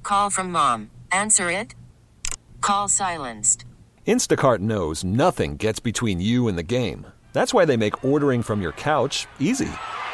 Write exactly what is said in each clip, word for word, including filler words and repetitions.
call from mom. Answer it. Call silenced. Instacart knows nothing gets between you and the game. That's why they make ordering from your couch easy.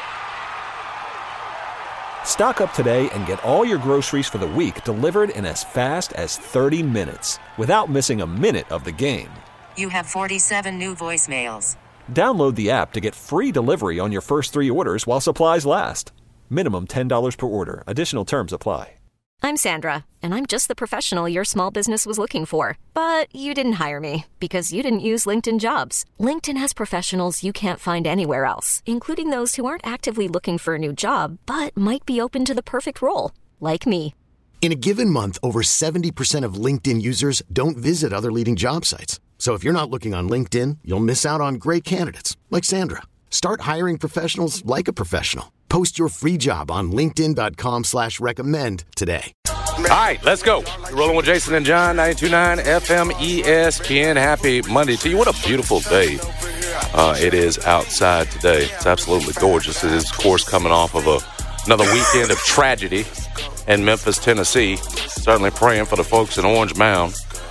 Stock up today and get all your groceries for the week delivered in as fast as thirty minutes without missing a minute of the game. You have forty-seven new voicemails. Download the app to get free delivery on your first three orders while supplies last. Minimum ten dollars per order. Additional terms apply. I'm Sandra, and I'm just the professional your small business was looking for. But you didn't hire me because you didn't use LinkedIn Jobs. LinkedIn has professionals you can't find anywhere else, including those who aren't actively looking for a new job, but might be open to the perfect role, like me. In a given month, over seventy percent of LinkedIn users don't visit other leading job sites. So if you're not looking on LinkedIn, you'll miss out on great candidates like Sandra. Start hiring professionals like a professional. Post your free job on linkedin.com slash recommend today. All right, let's go. You're rolling with Jason and John, ninety-two point nine F M E S P N. Happy Monday to you. What a beautiful day uh, it is outside today. It's absolutely gorgeous. It is, of course, coming off of a, another weekend of tragedy in Memphis, Tennessee. Certainly praying for the folks in Orange Mound.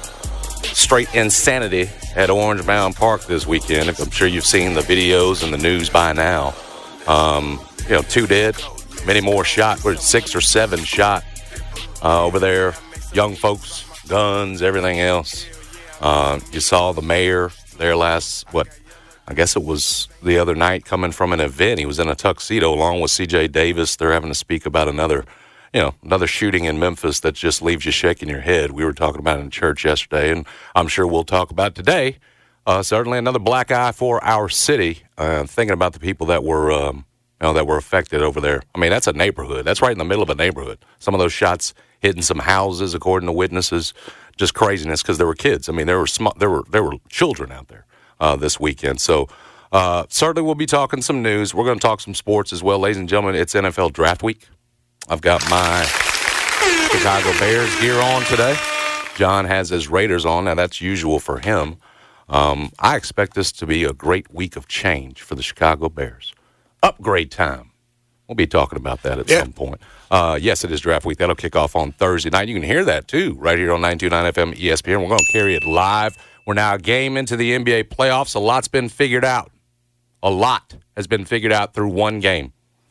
Straight insanity at Orange Mound Park this weekend. I'm sure you've seen the videos and the news by now. Um, you know, two dead, many more shot. We're six or seven shot uh, over there. Young folks, guns, everything else. Uh, you saw the mayor there last, what, I guess it was the other night coming from an event. He was in a tuxedo along with C J Davis. They're having to speak about another You know, another shooting in Memphis that just leaves you shaking your head. We were talking about it in church yesterday, and I'm sure we'll talk about it today. Uh, certainly another black eye for our city. Uh, thinking about the people that were, um, you know, that were affected over there. I mean, that's a neighborhood. That's right in the middle of a neighborhood. Some of those shots hitting some houses, according to witnesses. Just craziness because there were kids. I mean, there were sm- there were there were children out there uh, this weekend. So uh, certainly we'll be talking some news. We're going to talk some sports as well, ladies and gentlemen. It's N F L Draft Week. I've got my Chicago Bears gear on today. John has his Raiders on. Now, that's usual for him. Um, I expect this to be a great week of change for the Chicago Bears. Upgrade time. We'll be talking about that at yeah. some point. Uh, yes, it is Draft Week. That'll kick off on Thursday night. You can hear that, too, right here on ninety-two point nine F M E S P N. We're going to carry it live. We're now a game into the N B A playoffs. A lot's been figured out. A lot has been figured out through one game.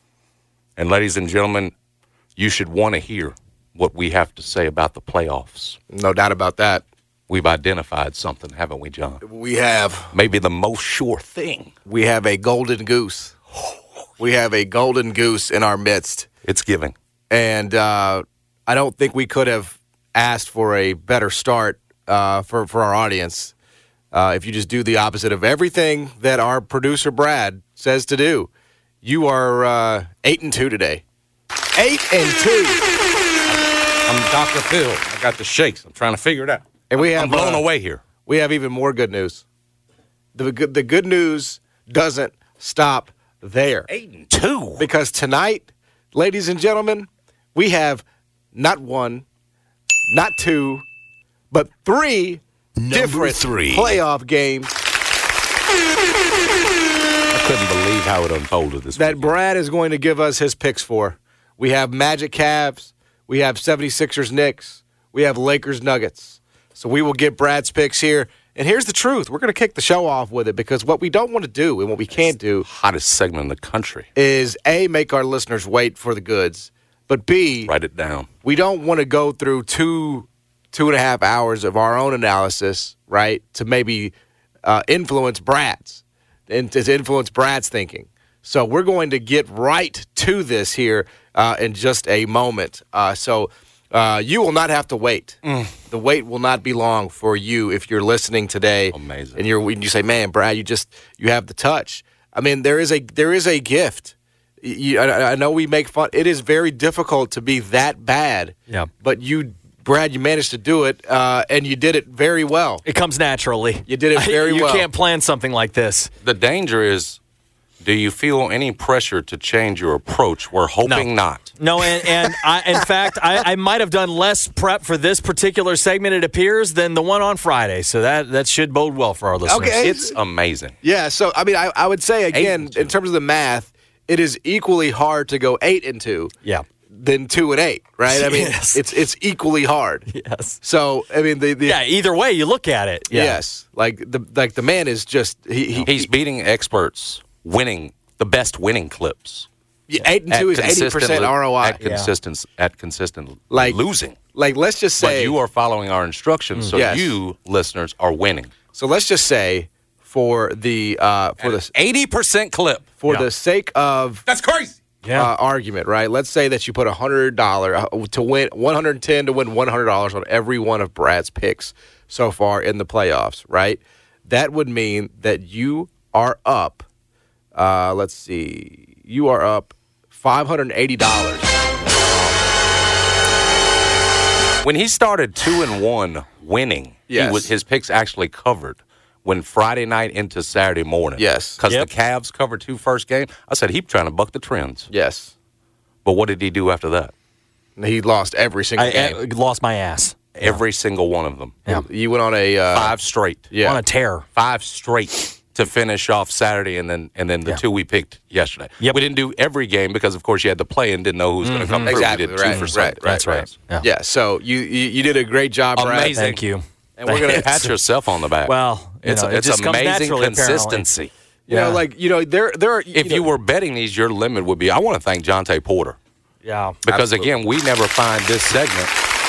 And, ladies and gentlemen, you should want to hear what we have to say about the playoffs. No doubt about that. We've identified something, haven't we, John? We have. Maybe the most sure thing. We have a golden goose. We have a golden goose in our midst. It's giving. And uh, I don't think we could have asked for a better start uh, for, for our audience uh, if you just do the opposite of everything that our producer, Brad, says to do. You are uh, eight and two today. Eight and two. I'm Doctor Phil. I got the shakes. I'm trying to figure it out. And we have I'm blown uh, away here. We have even more good news. The good, the good news doesn't stop there. Eight and two. Because tonight, ladies and gentlemen, we have not one, not two, but three Number different three. playoff games. I couldn't believe how it unfolded this That weekend. Brad is going to give us his picks for. We have Magic Cavs. We have seventy-sixers Knicks. We have Lakers Nuggets. So we will get Brad's picks here. And here's the truth. We're going to kick the show off with it because what we don't want to do and what we can't do hottest segment in the country is, A, make our listeners wait for the goods, but B, write it down. We don't want to go through two, two and a half hours of our own analysis, right, to maybe uh, influence Brad's and to influence Brad's thinking. So we're going to get right to this here uh, in just a moment. Uh, so uh, you will not have to wait. Mm. The wait will not be long for you if you're listening today. Amazing. And you're when you say, "Man, Brad, you just you have the touch." I mean, there is a there is a gift. You, I, I know we make fun. It is very difficult to be that bad. Yeah. But you, Brad, you managed to do it, uh, and you did it very well. It comes naturally. You did it very you well. You can't plan something like this. The danger is, do you feel any pressure to change your approach? We're hoping no. not. No, and, and I, in fact, I, I might have done less prep for this particular segment, it appears, than the one on Friday. So that, that should bode well for our listeners. Okay. It's amazing. Yeah, so, I mean, I, I would say, again, in terms of the math, it is equally hard to go eight and two. Yeah. than two and eight, right? I mean, Yes. it's it's equally hard. Yes. So I mean, the, the Yeah, either way you look at it. Yeah. yes, like the like the man is just he, he He's beating experts, winning the best winning clips. he- eight and two is eighty percent consistently- R O I. At consistent, at consistent Like- losing. Like let's just But say you are following our instructions, so Yes. you listeners are winning. so let's just say for the uh, for the eighty percent clip. for Yeah. the sake of That's crazy. Yeah. uh, argument, right? Let's say that you put a hundred dollar uh, to win one hundred ten to win one hundred dollars on every one of Brad's picks so far in the playoffs, right? That would mean that you are up. Uh, let's see, you are up five hundred eighty dollars. When he started two and one winning, Yes. he was, his picks actually covered. When Friday night into Saturday morning, Yes. because Yep. the Cavs covered two first game, I said he's trying to buck the trends. Yes, But what did he do after that? he lost every single I, game. I lost my ass. Every single one of them, Yeah. You went on a uh, five straight, Yeah, On a tear. five straight to finish off Saturday, and then and then the Yeah. two we picked yesterday. Yep. We didn't do every game because, of course, you had to play and didn't know who was going to come through. Exactly, We did two right, for right, Sunday. right, That's right. Yes. Yeah. yeah. So you, you you did a great job, Brad. Amazing. Thank you. And we're gonna Pat yourself on the back. Well, you it's know, it it's just comes amazing naturally, apparently. consistency. You Yeah. know, like you know, there there are. If know, you were betting these, your limit would be. I want to thank Jonte Porter Yeah. because Absolutely. again, we never find this segment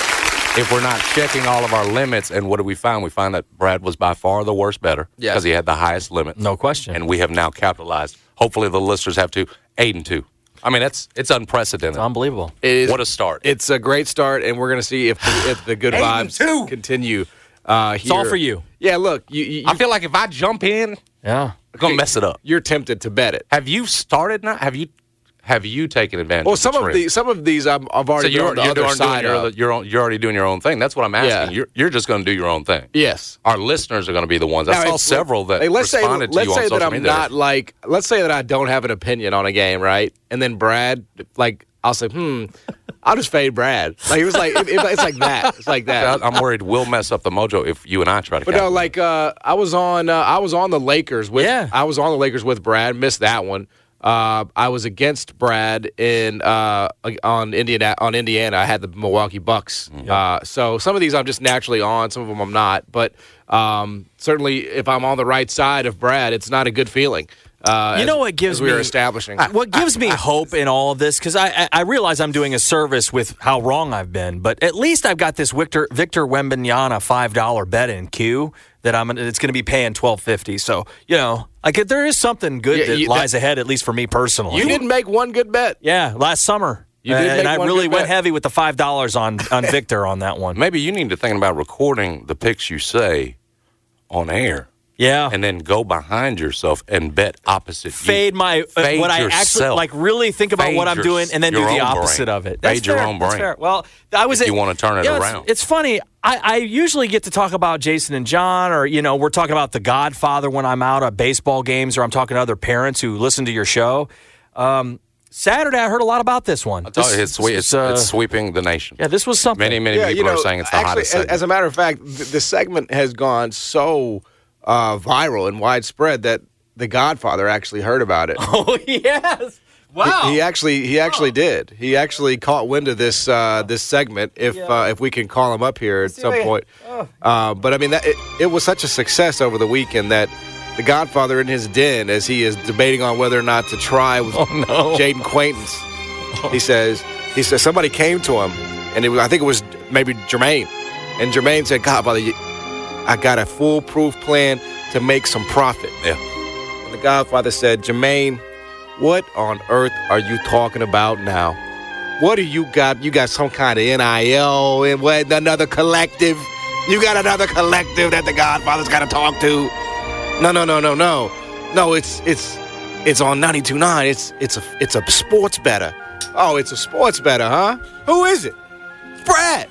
if we're not checking all of our limits. And what do we find? We find that Brad was by far the worst bettor Yes. because he had the highest limit. No question. And we have now capitalized. Hopefully, the listeners have to eight and two. I mean, that's it's unprecedented. It's unbelievable. it is, What a start! It's a great start, and we're going to see if the, if the good Eight and vibes two. continue. Uh, It's all here. for you. Yeah, look, you, you, I feel like if I jump in, Yeah. I'm gonna mess it up. you're tempted to bet it. Have you started now? Have you have you taken advantage? Well, of some the of trend? these, some of these, I'm, I've So already you're, been on the you're, other doing, side doing your, of. you're, on, you're already doing your own thing. That's what I'm asking. Yeah. You're, you're just going to do your own thing. Yes. Our listeners are going to be the ones. I Now, saw it's- several that like, let's say, responded to let's you say on social that I'm media. not like, let's say that I don't have an opinion on a game, right? And then Brad, like, I'll say, hmm, I'll just fade Brad. Like it was like it, it- it's like that. It's like that. I'm worried we'll mess up the mojo if you and I try to. But no, capitalize. like uh, I was on, uh, I was on the Lakers with, Yeah. I was on the Lakers with Brad. Missed that one. Uh, I was against Brad in uh, on Indiana. On Indiana, I had the Milwaukee Bucks. Uh, so some of these I'm just naturally on. Some of them I'm not. But um, certainly, if I'm on the right side of Brad, it's not a good feeling. Uh, You as- know what gives as we were me- establishing. What gives me hope in all of this, because I, I I realize I'm doing a service with how wrong I've been, but at least I've got this Victor Victor Wembanyama five dollar bet in queue that I'm gonna- it's going to be paying twelve fifty. So you know, like if there is something good Yeah, that you- lies ahead, at least for me personally. You didn't make one good bet. yeah, last summer. You did and make I one really good went bet. heavy with the five dollars on on Victor on that one. maybe you need to think about recording the picks you say on air, Yeah, and then go behind yourself and bet opposite. fade you. my uh, Fade what I actually yourself. like. Really think about Fade what I'm your- doing, and then do your the own opposite brain. of it. That's Fade your fair. own That's brain. fair. Well, I was. If at- you wanna turn it yeah, it's- around. It's, funny. I, I usually get to talk about Jason and John, or you know, we're talking about The Godfather when I'm out at baseball games, or I'm talking to other parents who listen to your show. Um, Saturday, I heard a lot about this one. I tell you, This- it's, swe- this it's, was, uh, it's sweeping the nation. yeah, this was something. Many, many Yeah, people you know, are saying it's the actually, hottest as, segment. as a matter of fact, th- the segment has gone so uh, viral and widespread that The Godfather actually heard about it. Oh yes. Wow. He, he actually, he actually did. He actually caught wind of this uh, this segment. If uh, if we can call him up here at some if I- point. Uh, but I mean, that, it, it was such a success over the weekend that The Godfather in his den, as he is debating on whether or not to try with Jaden Quaintance, he says he says somebody came to him, and it was, I think it was maybe Jermaine, and Jermaine said, "Godfather, you, I got a foolproof plan to make some profit." Yeah. And the Godfather said, "Jermaine, what on earth are you talking about now? What do you got? You got some kind of N I L and what? Another collective? You got another collective that the Godfather's got to talk to? No, no, no, no, no, no. It's it's it's on ninety-two point nine. It's it's a it's a sports better. Oh, it's a sports better, huh? Who is it? Brad.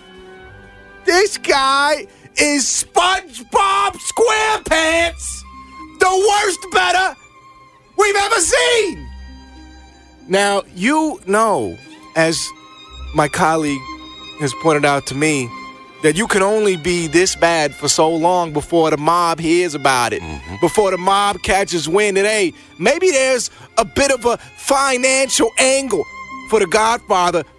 This guy is SpongeBob SquarePants, the worst better we've ever seen." Now, you know, as my colleague has pointed out to me, that you can only be this bad for so long before the mob hears about it, before the mob catches wind. And hey, maybe there's a bit of a financial angle for the Godfather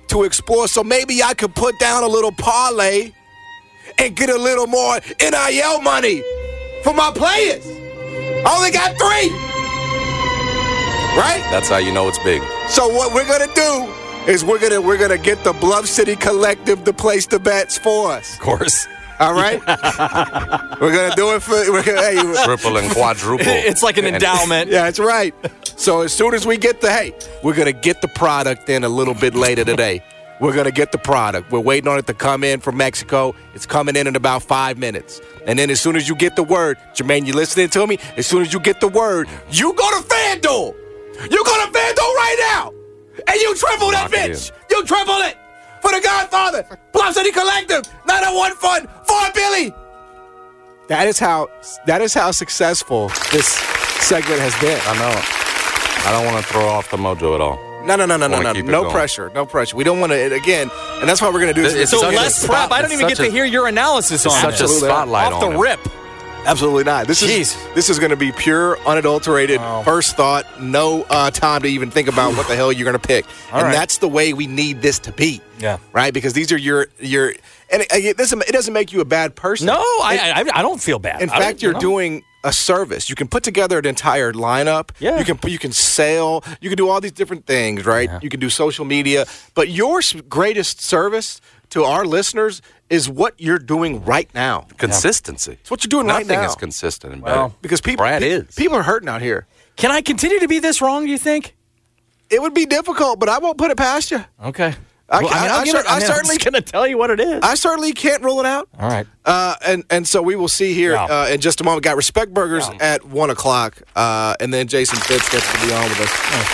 to explore. So maybe I could put down a little parlay and get a little more N I L money for my players. I only got three. Right? That's how you know it's big. So what we're gonna do is we're gonna we're gonna get the Bluff City Collective to place the bets for us. Of course. All right? We're gonna do it for we're gonna, hey, Triple and quadruple. It's like an endowment. yeah, that's right. So as soon as we get the hey, we're gonna get the product in a little bit later today. We're gonna get the product. We're waiting on it to come in from Mexico. It's coming in in about five minutes. And then as soon as you get the word, Jermaine, you listening to me? As soon as you get the word, you go to FanDuel. You go to FanDuel right now, and you triple that bitch. You triple it for the Godfather, Bluff City Collective, nine oh one Fun, for Billy. That is how. That is how successful this segment has been. I know. I don't want to throw off the mojo at all. No, no, no, no, no, Wanna no. keep it No going. pressure. No pressure. We don't want to, again, and that's what we're going to do. It's So such a less spot- prep. I don't it's even get such to a- hear your analysis on Such a this. spotlight Off on the him. rip. Absolutely not. This is Jeez. this is going to be pure, unadulterated, Wow. first thought, no uh, time to even think about what the hell you're going to pick. All and right. that's the way we need this to be. Yeah. Right? Because these are your your and it, it doesn't it doesn't make you a bad person. No, I, I I don't feel bad. In I fact, don't- you're no. doing a service. You can put together an entire lineup. Yeah. You can you can sell. You can do all these different things, right? Yeah. You can do social media. But your s- greatest service to our listeners is what you're doing right now. Consistency. It's what you're doing right Nothing now. is consistent in Well, betting. Because people, Brad pe- is. people are hurting out here. Can I continue to be this wrong, do you think? It would be difficult, but I won't put it past you. Okay. I Well, ca- mean, I- I'll I give cer- it- I mean, I'm certainly- just going to tell you what it is. I certainly can't rule it out. All right. Uh, and and so we will see here Yeah. uh, in just a moment. Got Respect Burgers Yeah. at one o'clock, uh, and then Jason Fitz gets to be on with us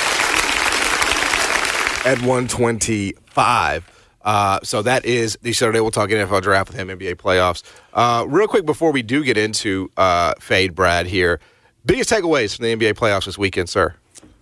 at one twenty-five. Uh, so that is the Saturday. We'll talk N F L draft with him, N B A playoffs. Uh, real quick before we do get into uh, Fade Brad here, biggest takeaways from the N B A playoffs this weekend, sir.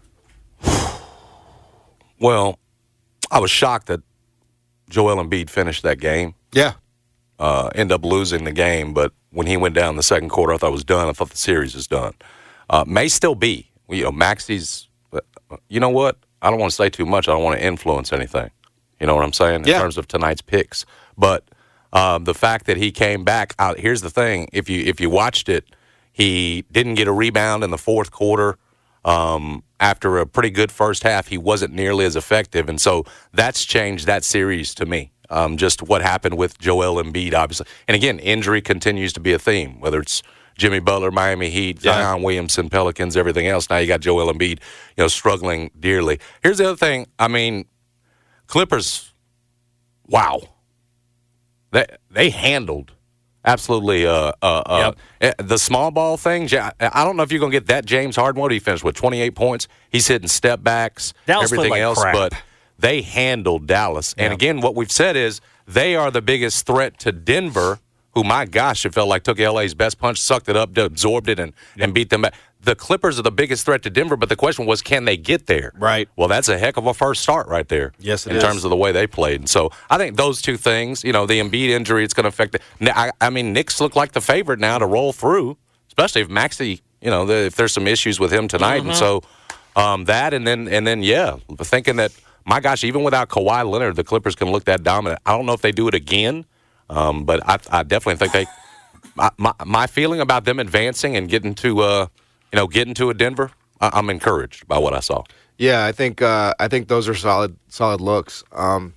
Well, I was shocked that Joel Embiid finished that game. Yeah. Uh, end up losing the game, but when he went down in the second quarter, I thought it was done. I thought the series was done. Uh, may still be. You know, Maxi's, uh, you know what? I don't want to say too much. I don't want to influence anything. You know what I'm saying? In Yeah. terms of tonight's picks. But um, the fact that he came back, out, here's the thing. If you if you watched it, he didn't get a rebound in the fourth quarter. Um, after a pretty good first half, he wasn't nearly as effective. And so that's changed that series to me. Um, just what happened with Joel Embiid, obviously. And again, injury continues to be a theme, whether it's Jimmy Butler, Miami Heat, Yeah. Zion Williamson, Pelicans, everything else. Now you got Joel Embiid, you know, struggling dearly. Here's the other thing. I mean, Clippers, wow. They they handled absolutely uh, uh, uh, the small ball thing. Ja- I don't know if you're going to get that James Harden. What did he finish with? twenty-eight points. He's hitting step backs, Dallas played everything like else. crap. But they handled Dallas. And again, what we've said is they are the biggest threat to Denver, who, my gosh, it felt like took L A's best punch, sucked it up, absorbed it, and, and beat them back. The Clippers are the biggest threat to Denver, but the question was, can they get there? Right. Well, that's a heck of a first start right there. Yes, it in is. terms of the way they played. And so I think those two things, you know, the Embiid injury, it's going to affect it. I, I mean, Knicks look like the favorite now to roll through, especially if Maxey, you know, the, if there's some issues with him tonight. Mm-hmm. And so um, that, and then, and then, yeah, thinking that, my gosh, even without Kawhi Leonard, the Clippers can look that dominant. I don't know if they do it again, um, but I, I definitely think they. My, my my feeling about them advancing and getting to, uh, you know, getting to a Denver, I, I'm encouraged by what I saw. Yeah, I think uh, I think those are solid solid looks. Um,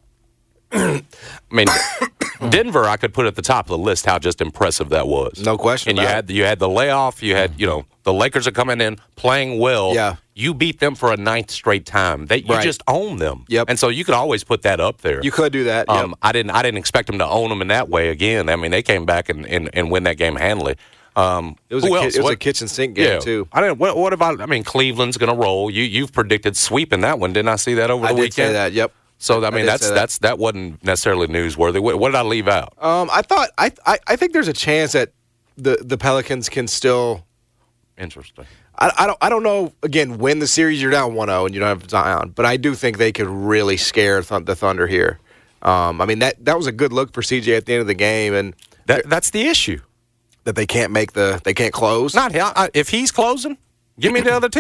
I mean, Denver, I could put at the top of the list how just impressive that was. No question And you about had you had the layoff. You had you know the Lakers are coming in playing well. Yeah. You beat them for a ninth straight time. They you Right. just own them. Yep. And so you could always put that up there. you could do that. Um, yep. I didn't. I didn't expect them to own them in that way again. I mean, they came back and, and, and win that game handily. Um, It was, a, who ki- else? it was What- a kitchen sink game, yeah. too. I didn't. What, what about? I mean, Cleveland's going to roll. You you've predicted sweeping that one. Didn't I see that over I the did weekend? say that, yep. So I I mean, did that's say that. that's that wasn't necessarily newsworthy. What, what did I leave out? Um, I thought I, I I think there's a chance that the, the Pelicans can still. Interesting. I, I don't I don't know. Again, win the series, you're down one oh and you don't have Zion, but I do think they could really scare th- the Thunder here. Um, I mean that that was a good look for C J at the end of the game, and That that's the issue. that they can't make the they can't close. Not him. I- if he's closing, give me the other team.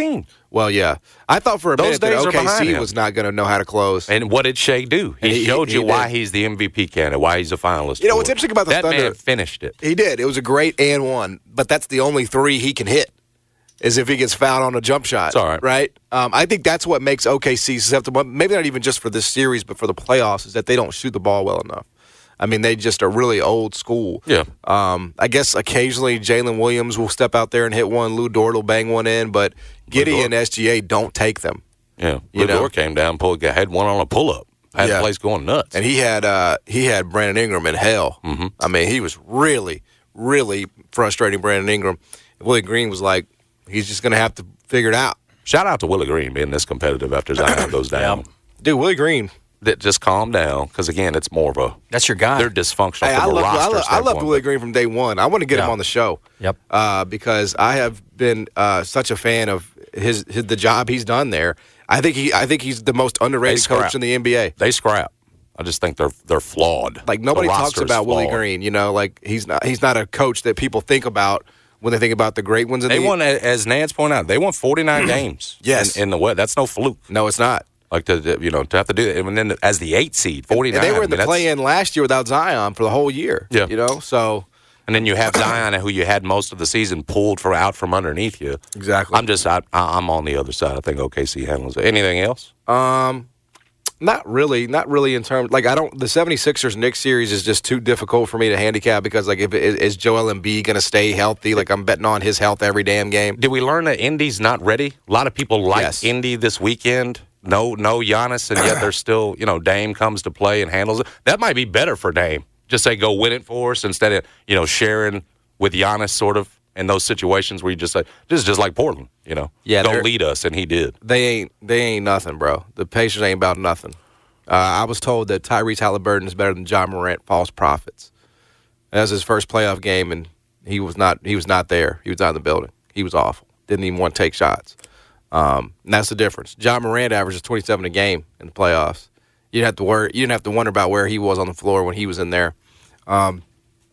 Well, yeah. I thought for a Those minute that days are behind O K C him. was not going to know how to close. And what did Shea do? He, And he- showed he you did. why he's the M V P candidate, why he's a finalist. You know, for what's it. interesting about the that Thunder- man finished it. He did. It was a great and one, but that's the only three he can hit is if he gets fouled on a jump shot. It's all right. Right? Um, I think that's what makes O K C susceptible, maybe not even just for this series, but for the playoffs, is that they don't shoot the ball well enough. I mean, they just are really old school. Yeah. Um, I guess occasionally Jalen Williams will step out there and hit one. Lou Dort will bang one in, but Giddey Dort. and S G A don't take them. Yeah. You know? Ludor came down, pulled, had one on a pull-up. Had Yeah. the place going nuts. And he had uh, he had Brandon Ingram in hell. Mm-hmm. I mean, he was really, really frustrating Brandon Ingram. Willie Green was like, he's just going to have to figure it out. Shout out to Willie Green being this competitive after Zion goes down. Dude, Willie Green. That just calm down because, again, it's more of a That's your guy. they're dysfunctional Hey, from I, a love, I, roster love, I standpoint. loved Willie Green from day one. I want to get him Yeah. on the show. Yep. Uh, because I have been uh, such a fan of his, his the job he's done there. I think he I think he's the most underrated They scrap. coach in the N B A. They scrap. I just think they're they're flawed. Like nobody The talks roster is about Willie flawed. Green. You know, like he's not he's not a coach that people think about when they think about the great ones in They the won, as Nance pointed out, they won forty-nine games. Yes. in, in the West. That's no fluke. No, it's not. Like to to, you know to have to do that, and then as the eight seed, forty-nine. And they were I in mean, the that's- play-in last year without Zion for the whole year. Yeah. You know, so And then you have Zion, who you had most of the season pulled for out from underneath you. Exactly. I'm just I, I'm on the other side. I think O K C handles it. Anything else? Um, not really, not really in terms like I don't. The 76ers Knicks series is just too difficult for me to handicap because like if is, is Joel Embiid going to stay healthy? Like I'm betting on his health every damn game. Did we learn that Indy's not ready? A lot of people like Yes. Indy this weekend. No, no Giannis, and yet they're still, you know, Dame comes to play and handles it. That might be better for Dame. Just say, go win it for us instead of, you know, sharing with Giannis sort of in those situations where you just say, this is just like Portland, you know. Yeah, go they're- lead us, and he did. They ain't they ain't nothing, bro. The Pacers ain't about nothing. Uh, I was told that Tyrese Halliburton is better than John Morant. False prophets. That was his first playoff game, and he was not he was not there. He was not in the building. He was awful. Didn't even want to take shots. Um, and that's the difference. John Morant averages twenty-seven a game in the playoffs. You didn't have to worry. You didn't have to wonder about where he was on the floor when he was in there. Um,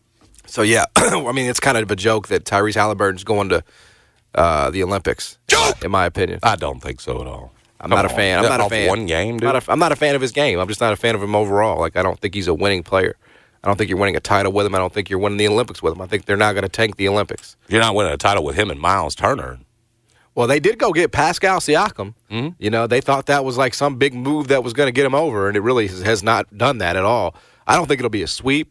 so yeah, I mean it's kind of a joke that Tyrese Halliburton's going to uh, the Olympics. Uh, in my opinion, I don't think so at all. I'm Come not a on. fan. I'm That not a off fan. one game, dude. I'm not, a, I'm not a fan of his game. I'm just not a fan of him overall. Like I don't think he's a winning player. I don't think you're winning a title with him. I don't think you're winning the Olympics with him. I think they're not going to tank the Olympics. You're not winning a title with him and Miles Turner. Well, they did go get Pascal Siakam. Mm-hmm. You know, they thought that was like some big move that was going to get him over, and it really has, has not done that at all. I don't think it'll be a sweep,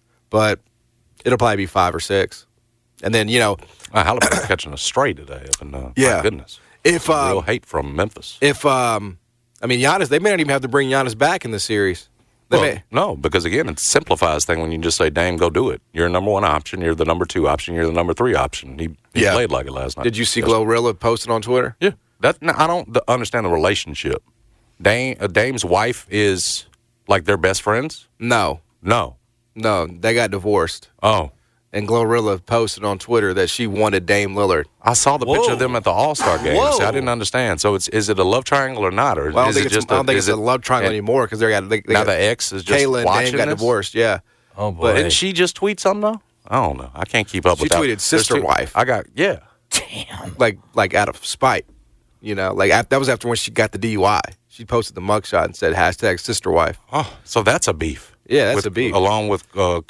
but it'll probably be five or six. And then, you know, Uh, Halliburton's catching a stray today. Up in, uh, Yeah. My goodness. if um, Real hate from Memphis. if um, I mean Giannis, they may not even have to bring Giannis back in the series. They Well, may, no, because again, it simplifies thing when you just say, "Dame, go do it." You're a number one option. You're the number two option. You're the number three option. He, he Yeah. played like it last night. did you see That's- Glorilla posted on Twitter? Yeah, that no, I don't th- understand the relationship. Dame, uh, Dame's wife is like their best friends. No, No. no, they got divorced. Oh, And Glorilla posted on Twitter that she wanted Dame Lillard. I saw the picture of them at the All Star game. Whoa. See, I didn't understand. So it's is it a love triangle or not, or Well, I don't is think it it's, just I don't think is it's a it- love triangle and anymore because they got they, they Now got, the ex is just Kayla and watching Dame got this? divorced. Yeah, Oh boy. But didn't she just tweet something though? I don't know. I can't keep up She with that. tweeted There's sister two- wife. I got yeah. like like out of spite. You know, like at, that was after when she got the D U I. She posted the mugshot and said hashtag sister wife. Oh, so that's a beef. Yeah, that's With- a beef. Along with uh,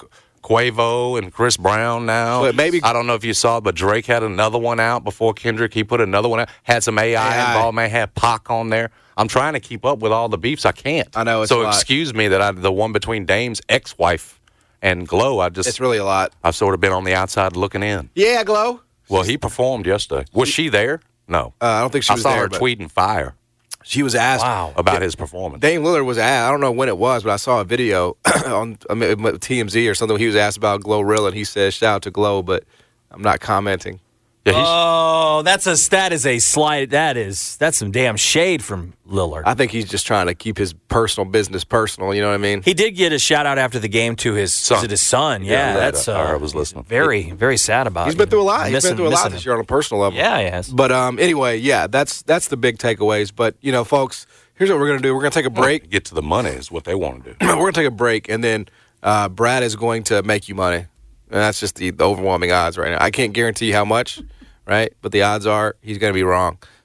Quavo and Chris Brown now. But maybe- I don't know if you saw it, but Drake had another one out before Kendrick. He put another one out. Had some A I, A I. involved. May have Pac on there. I'm trying to keep up with all the beefs. I can't. I know, it's so a lot. excuse me that I the one between Dame's ex-wife and Glow. I just It's really a lot. I've sort of been on the outside looking in. Yeah, Glow. Well, he performed yesterday. Was she there? No. Uh, I don't think she I was saw there. her but tweeting fire She was asked. Wow. about his performance. Dame Lillard was asked. I don't know when it was, but I saw a video on I mean, T M Z or something. He was asked about Glorilla, and he said, "Shout out to Glow," but I'm not commenting. Yeah, he's, Oh, that's a that is a slight. That is that's some damn shade from Lillard. I think he's just trying to keep his personal business personal. You know what I mean? He did get a shout out after the game to his Son. to his son. Yeah, Yeah, that's that- uh, I was listening. Very, very sad about. He's it. been through a lot. He's Missing- been through a lot missing this him. year on a personal level. Yeah, he has. But um, anyway, yeah, that's that's the big takeaways. But you know, folks, here's what we're gonna do. We're gonna take a break. get to the money is what they want to do. We're gonna take a break, and then uh, Brad is going to make you money. And that's just the, the overwhelming odds right now. I can't guarantee how much, right? But the odds are he's gonna be wrong.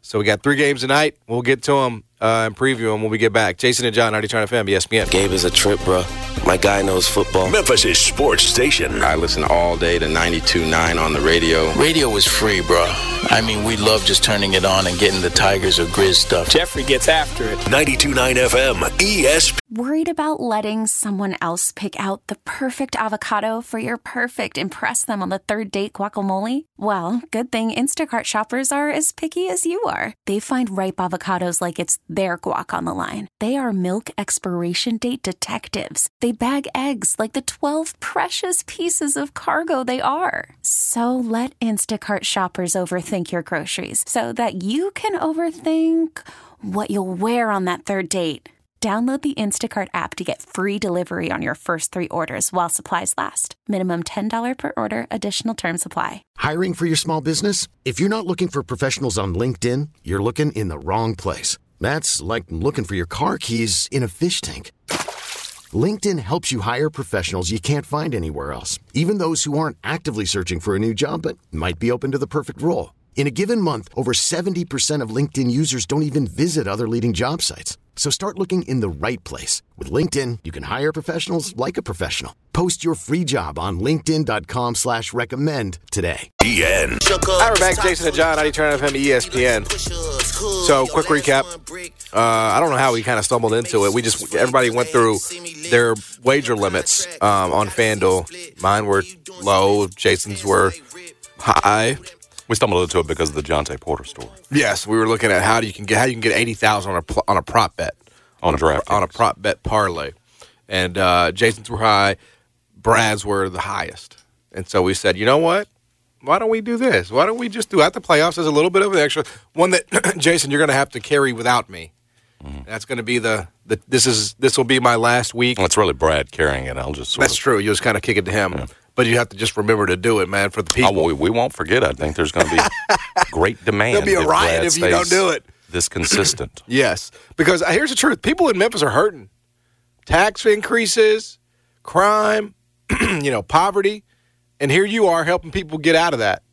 So we got three games tonight. We'll get to them uh, and preview them when we get back. Jason and John, ninety-two point nine F M, E S P N. Gabe is a trip, bro. My guy knows football. Memphis' sports station. I listen all day to ninety-two point nine on the radio. Radio is free, bro. I mean, we love just turning it on and getting the Tigers or Grizz stuff. Jeffrey gets after it. ninety-two point nine F M, E S P N. Worried about letting someone else pick out the perfect avocado for your perfect impress them on the third date guacamole? Well, good thing Instacart shoppers are as picky as you are. They find ripe avocados like it's their guac on the line. They are milk expiration date detectives. They bag eggs like the twelve precious pieces of cargo they are. So let Instacart shoppers overthink your groceries so that you can overthink what you'll wear on that third date. Download the Instacart app to get free delivery on your first three orders while supplies last. Minimum ten dollars per order. Additional terms apply. Hiring for your small business? If you're not looking for professionals on LinkedIn, you're looking in the wrong place. That's like looking for your car keys in a fish tank. LinkedIn helps you hire professionals you can't find anywhere else, even those who aren't actively searching for a new job but might be open to the perfect role. In a given month, over seventy percent of LinkedIn users don't even visit other leading job sites. So start looking in the right place. With LinkedIn, you can hire professionals like a professional. Post your free job on linkedin.com slash recommend today. E N. Hi, we're back. Jason and John, ninety-two point nine F M, E S P N. So, quick recap. Uh, I don't know how we kind of stumbled into it. We just, everybody went through their wager limits um, on FanDuel. Mine were low. Jason's were high. We stumbled into it because of the Jonte Porter story. Yes, we were looking at how you can get how you can get eighty thousand on a pl- on a prop bet on a draft on a prop bet parlay, and uh, Jason's were high, Brad's were the highest, and so we said, you know what? Why don't we do this? Why don't we just do at the playoffs as a little bit of an extra one that Jason you're going to have to carry without me. Mm-hmm. That's going to be the, the this is this will be my last week. Well, it's really Brad carrying it. I'll just sort that's of, true. You just kind of kick it to him. Yeah. But you have to just remember to do it, man, for the people. Oh, we, we won't forget. I think there's going to be great demand. There'll be a if riot Brad if you don't do it. This consistent. Yes, because here's the truth. People in Memphis are hurting. Tax increases, crime, you know, poverty. And here you are helping people get out of that.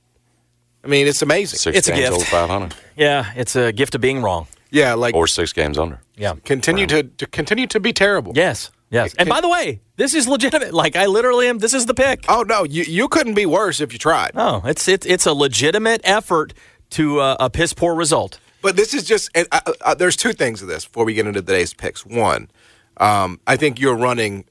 I mean, it's amazing. Six it's a games gift. over five hundred. Yeah, it's a gift of being wrong. Yeah, like or six games under. Yeah, continue to, to continue to be terrible. Yes, yes. And by the way, this is legitimate. Like I literally am. This is the pick. Oh no, you you couldn't be worse if you tried. Oh, it's it's it's a legitimate effort to uh, a piss poor result. But this is just. Uh, uh, there's two things to this before we get into today's picks. One, um, I think you're running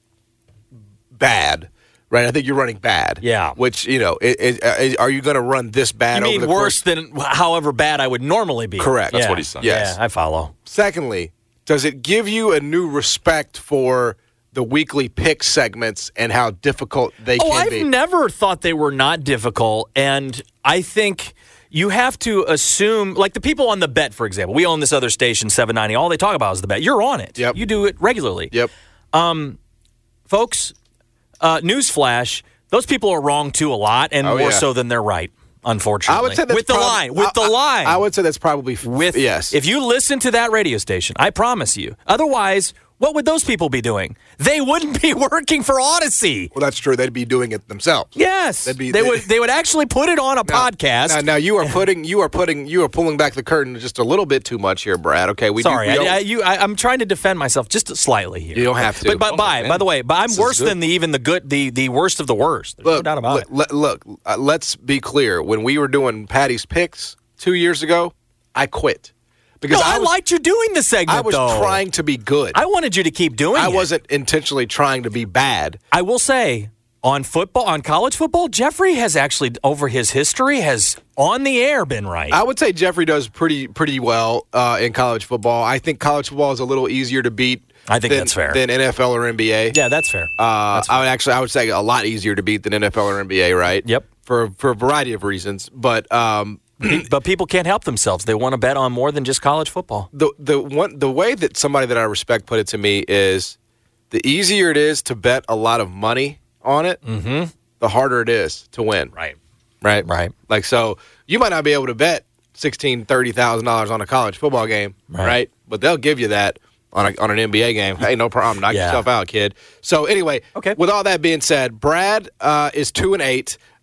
bad. Right, I think you're running bad. Yeah. Which, you know, it, it, uh, are you going to run this bad? You mean over the worse course? than however bad I would normally be? Correct. That's yeah. what he's saying. Yes. Yeah, I follow. Secondly, does it give you a new respect for the weekly pick segments and how difficult they oh, can I've be? I've never thought they were not difficult, and I think you have to assume, like the people on the bet, for example. We own this other station, seven ninety. All they talk about is the bet. You're on it. Yep. You do it regularly. Yep. Um, folks, uh, newsflash. Those people are wrong, too, a lot, and oh, more yeah. so than they're right, unfortunately. I would say that's with the prob- line. With I, the line. I, I would say that's probably f- with yes. If you listen to that radio station, I promise you. Otherwise, what would those people be doing? They wouldn't be working for Odyssey. Well, that's true. They'd be doing it themselves. Yes, They'd be, they, they would. They would actually put it on a now, podcast. Now, now you are putting, you are putting, you are pulling back the curtain just a little bit too much here, Brad. Okay, we sorry, do, we I, I, you, I, I'm trying to defend myself just slightly here. You don't have to. But, but by by the way, but I'm this worse than the even the good, the the worst of the worst. There's look, no doubt about look, it. Look, look uh, let's be clear. When we were doing Patty's picks two years ago, I quit. Because no, I, I was, liked you doing the segment, I was though. trying to be good. I wanted you to keep doing I it. I wasn't intentionally trying to be bad. I will say, on football, on college football, Jeffrey has actually, over his history, has on the air been right. I would say Jeffrey does pretty pretty well uh, in college football. I think college football is a little easier to beat. I think than, that's fair. Than N F L or N B A. Yeah, that's fair. Uh, that's fair. I would actually, I would say a lot easier to beat than N F L or N B A. Right? Yep. For for a variety of reasons, but. Um, But people can't help themselves. They want to bet on more than just college football. The the one the way that somebody that I respect put it to me is the easier it is to bet a lot of money on it, mm-hmm. the harder it is to win. Right. Right. Right. Like so you might not be able to bet sixteen, thirty thousand dollars on a college football game, right. right? But they'll give you that on a, on an N B A game. Hey, no problem. Knock yeah. yourself out, kid. So anyway, okay. With all that being said, Brad uh, is two and eight. The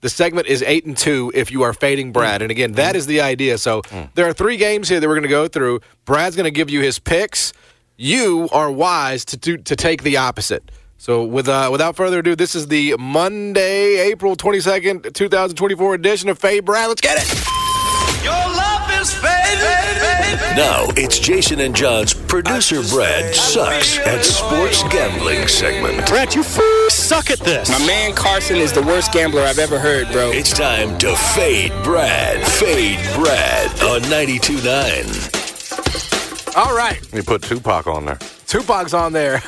The segment is eight and two if you are fading Brad. And again, that is the idea. So there are three games here that we're going to go through. Brad's going to give you his picks. You are wise to do, to take the opposite. So with uh, without further ado, this is the Monday, April twenty-second, twenty twenty-four edition of Fade Brad. Let's get it. Your love is fading. Now it's Jason and John's producer Brad sucks at sports gambling segment. Brad, you f- suck at this. My man Carson is the worst gambler I've ever heard, bro. It's time to Fade Brad. Fade Brad on ninety-two point nine. All right. You put Tupac on there. Tupac's on there.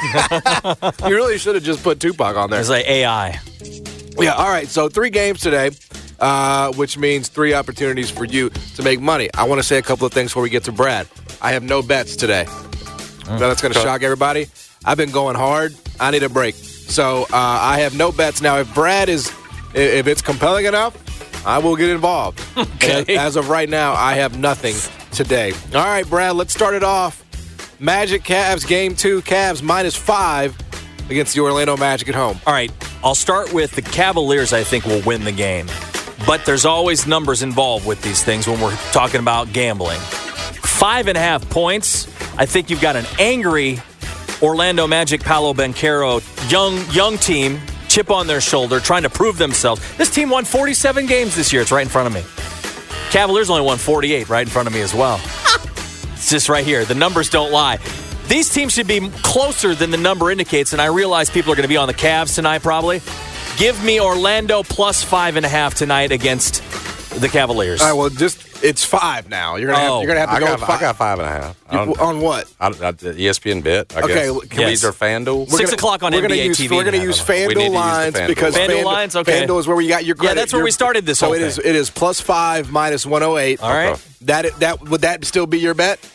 You really should have just put Tupac on there. It's like A I. Yeah, all right. So three games today, uh, which means three opportunities for you to make money. I want to say a couple of things before we get to Brad. I have no bets today. Mm. That's going to shock everybody. I've been going hard. I need a break. So uh, I have no bets. Now, if Brad is, if it's compelling enough, I will get involved. Okay. As, as of right now, I have nothing today. All right, Brad, let's start it off. Magic Cavs game two. Cavs minus five against the Orlando Magic at home. All right, I'll start with the Cavaliers. I think will win the game. But there's always numbers involved with these things when we're talking about gambling. Five and a half points. I think you've got an angry Orlando Magic, Paolo Banchero, young young team, chip on their shoulder, trying to prove themselves. This team won forty-seven games this year. It's right in front of me. Cavaliers only won forty-eight, right in front of me as well. It's just right here. The numbers don't lie. These teams should be closer than the number indicates, and I realize people are going to be on the Cavs tonight probably. Give me Orlando plus five and a half tonight against the Cavaliers. All right, well, just it's five now. You're gonna oh, have, you're gonna have to I go got, with five. I got five and a half. You, on what? I, I, E S P N bet, I Okay, guess. can we- These are FanDuel. Six gonna- o'clock on we're N B A gonna use, T V We're going to tonight, use by the way. We need to FanDuel use the lines FanDuel because FanDuel FanDuel, lines, okay. FanDuel is where we got your credit. that's where Your- we started this so whole it thing. is. It is plus five minus one oh eight. All right. That that would that still be your bet?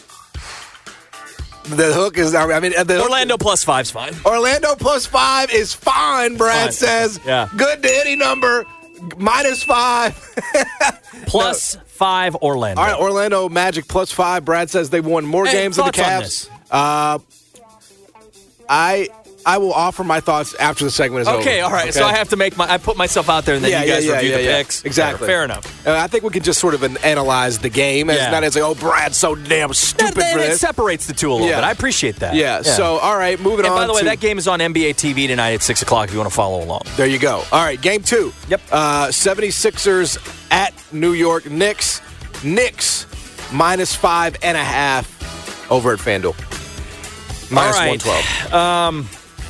The hook is. I mean, the Orlando hook, plus five's fine. Orlando plus five is fine. Brad Fine. says. Yeah. Good to any number. Minus five. Plus no. five Orlando. All right, Orlando Magic plus five. Brad says they won more Hey, games than the thoughts on Cavs. this? Uh, I I will offer my thoughts after the segment is over. Okay, all right. So I have to make my. I put myself out there, and then Yeah, you guys yeah, yeah, review yeah, the yeah. picks. Exactly. Fair, fair enough. Uh, I think we can just sort of an, analyze the game. As Yeah. not as like, oh, Brad's so damn stupid That, for it this. separates the two a little Yeah. bit. I appreciate that. Yeah, So all right, moving And on. by the way, to, that game is on N B A T V tonight at six o'clock. If you want to follow along. There you go. All right, game two. Yep. Uh, seventy-sixers at New York Knicks. Knicks minus five and a half over at FanDuel. Minus all right. one twelve. Um.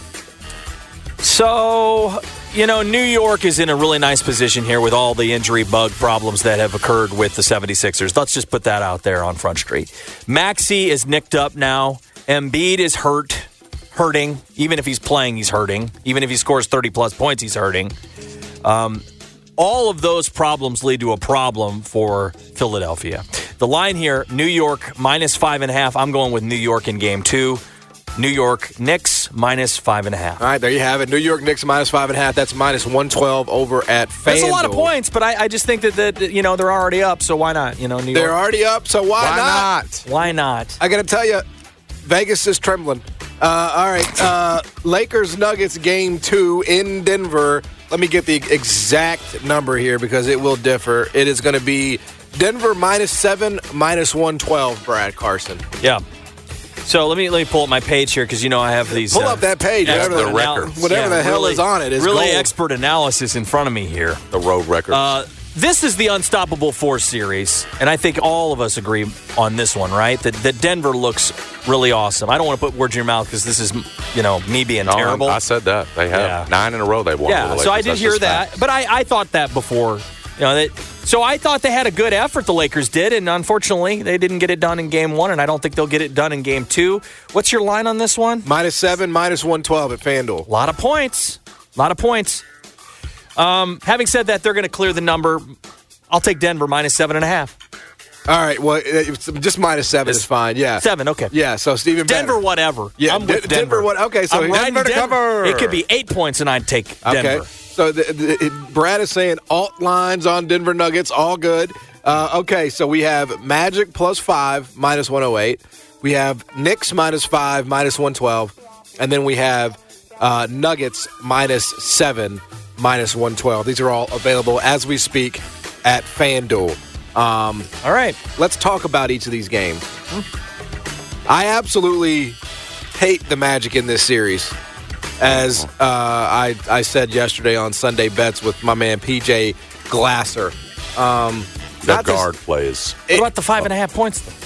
So, you know, New York is in a really nice position here with all the injury bug problems that have occurred with the seventy-sixers. Let's just put that out there on Front Street. Maxey is nicked up now. Embiid is hurt, hurting. Even if he's playing, he's hurting. Even if he scores thirty-plus points, he's hurting. Um, all of those problems lead to a problem for Philadelphia. The line here, New York minus five and a half. I'm going with New York in game two. New York Knicks minus five and a half. All right, there you have it. New York Knicks minus five and a half. That's minus one twelve over at FanDuel. That's a lot of points, but I, I just think that, that you know they're already up, so why not? You know, New York. They're already up, so why, Why not? not? Why not? I got to tell you, Vegas is trembling. Uh, all right, uh, Lakers Nuggets game two in Denver. Let me get the exact number here because it will differ. It is going to be Denver minus seven, minus one twelve. Brad Carson. Yeah. So let me let me pull up my page here because you know I have these. Pull uh, up that page. expert Whatever the, anal- record. whatever yeah, the hell really, is on it is really gold. expert analysis in front of me here. The road records. Uh, this is the Unstoppable Force series, and I think all of us agree on this one, right? That that Denver looks really awesome. I don't want to put words in your mouth because this is, you know, me being no, terrible. I said that. They have Yeah. nine in a row they won. Yeah, with the so I Lakers. did That's hear just that, fact. but I, I thought that before. You know, that, so I thought they had a good effort, the Lakers did, and unfortunately they didn't get it done in game one, and I don't think they'll get it done in game two. What's your line on this one? Minus seven, minus one twelve at FanDuel. A lot of points. A lot of points. Um, having said that, they're going to clear the number. I'll take Denver minus seven and a half. All right, well, it's just minus seven It's is fine. Yeah, Seven, okay. Yeah, so Steven Denver, better. whatever. Yeah, I'm with D- Denver. Denver, what? Okay, so I'm riding Denver to Denver. cover. It could be eight points, and I'd take Denver. Okay, so the, the, it, Brad is saying alt lines on Denver Nuggets, all good. Uh, okay, so we have Magic plus five, minus one oh eight. We have Knicks minus five, minus one twelve. And then we have uh, Nuggets minus seven minus one twelve. These are all available as we speak at FanDuel. Um, all right. Let's talk about each of these games. Hmm. I absolutely hate the Magic in this series. As uh, I, I said yesterday on Sunday Bets with my man P J Glasser. Um, that guard this, plays. What about the five and a half points, though?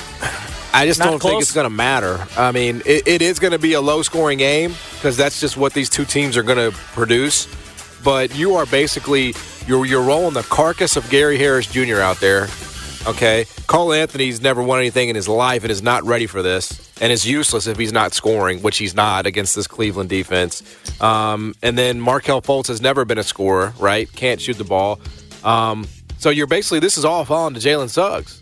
I just Not don't close? think it's going to matter. I mean, it, it is going to be a low-scoring game because that's just what these two teams are going to produce. But you are basically you're you're rolling the carcass of Gary Harris Junior out there. Okay, Cole Anthony's never won anything in his life and is not ready for this, and is useless if he's not scoring, which he's not against this Cleveland defense. Um, and then Markelle Fultz has never been a scorer, right? Can't shoot the ball. Um, so you're basically this is all falling to Jalen Suggs.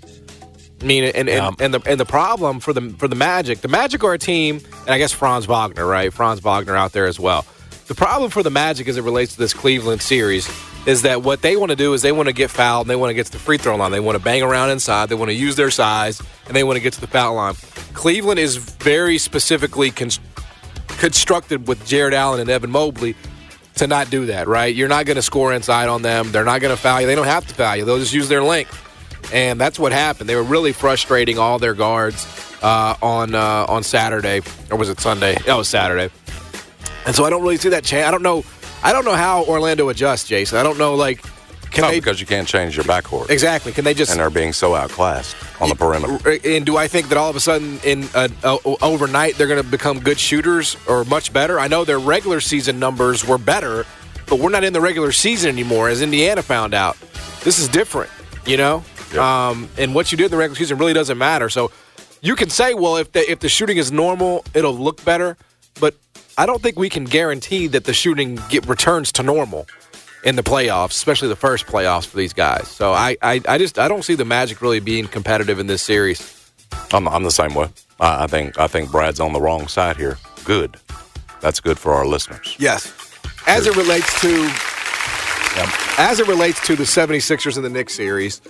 I mean, and, yeah. and and the and the problem for the for the Magic, the Magic are a team, and I guess Franz Wagner, right? Franz Wagner out there as well. The problem for the Magic as it relates to this Cleveland series is that what they want to do is they want to get fouled and they want to get to the free throw line. They want to bang around inside. They want to use their size, and they want to get to the foul line. Cleveland is very specifically con- constructed with Jared Allen and Evan Mobley to not do that, right? You're not going to score inside on them. They're not going to foul you. They don't have to foul you. They'll just use their length. And that's what happened. They were really frustrating all their guards uh, on uh, on Saturday, or was it Sunday? That was Saturday. And so I don't really see that change. I don't know. I don't know how Orlando adjusts, Jason. I don't know, like, can no, they? Because you can't change your backcourt. Exactly. Can they just? And they're being so outclassed on the perimeter. And do I think that all of a sudden, in uh, uh, overnight, they're going to become good shooters or much better? I know their regular season numbers were better, but we're not in the regular season anymore, as Indiana found out. This is different, you know. Yep. Um, and what you do in the regular season really doesn't matter. So you can say, well, if the if the shooting is normal, it'll look better, but I don't think we can guarantee that the shooting get returns to normal in the playoffs, especially the first playoffs for these guys. So I, I, I just I don't see the Magic really being competitive in this series. I'm, I'm the same way. I, I think I think Brad's on the wrong side here. Good. That's good for our listeners. Yes. As it relates to yep. as it relates to the seventy-sixers and the Knicks series,